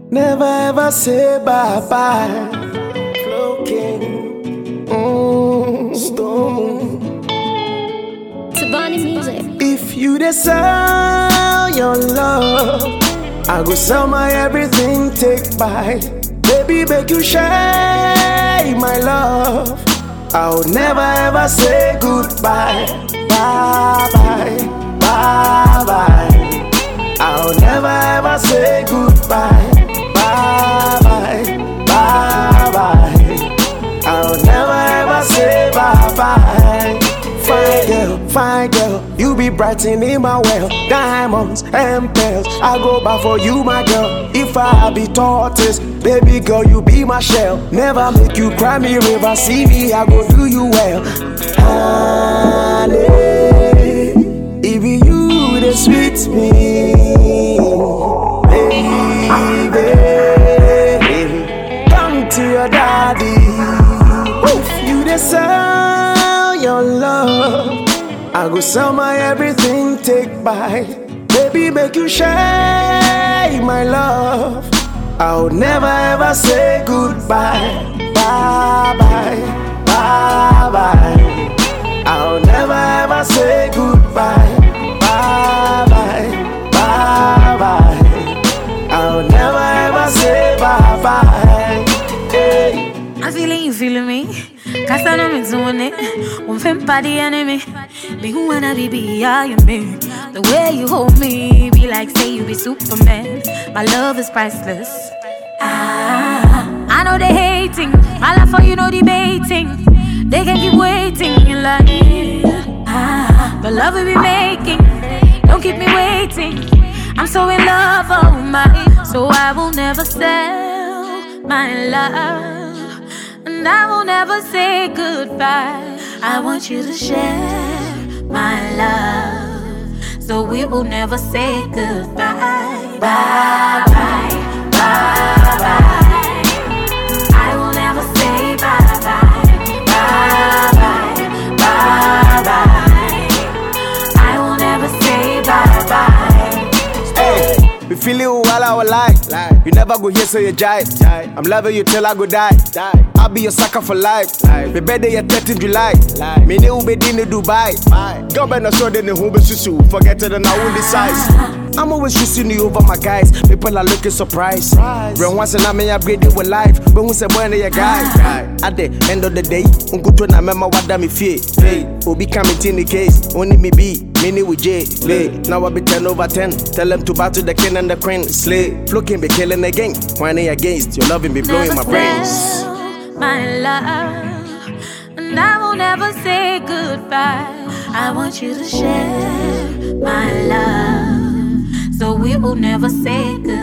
Never ever say bye-bye. Flow King. Stone. Tabani music. If you dey sell your love, I go sell my everything, take by. Baby, make you share my love. I'll never ever say goodbye. Bye-bye, bye-bye. I'll never ever say goodbye. Bye-bye, bye-bye. I'll never ever say bye-bye. Fine girl, you be brightening my well. Diamonds and pearls, I go back for you, my girl. If I be tortoise, baby girl, you be my shell. Never make you cry me river, see me, I go do you well. Honey, if you the sweet me, baby, come to your daddy. If you the sell your love, I go sell my everything, take by. Baby, make you share my love. I'll never ever say goodbye. Bye-bye, bye-bye. I'll never ever say goodbye. Bye-bye, bye-bye. I'll never ever say bye-bye. Hey. I'm feeling you feeling me. Cause I know me doing it. One fin by the enemy. Me who wanna be I am me. The way you hold me, be like say you be Superman. My love is priceless. I know they hating. My love for you know debating. They can keep waiting in line. The love we be making, don't keep me waiting. I'm so in love, oh my. So I will never sell my love. And I will never say goodbye. I want you to share my love, so we will never say goodbye. Bye-bye, bye-bye. I will never say bye-bye. Bye-bye, bye-bye. I will never say bye-bye. Hey, we feel you while I was life. You never go here so you jive. I'm loving you till I go die. I'll be your sucker for life. My birthday is 13 July. Me ne ube di ne Dubai. Governor so de ne hube susu. Forget it and I won't decide. I'm always choosing you over my guys. People are looking surprised. When once and I may upgrade it with life. But who say boy ne guy? At the end of the day, unkuto na mema wada mi fie. Hey, obi coming in the case. Only me be. Mini with J, lay. Now I be 10 over 10. Tell them to battle the king and the queen. Slay, looking be killing again. Whining against your loving be blowing my brains. My love, and I will never say goodbye. I want you to share my love, so we will never say goodbye.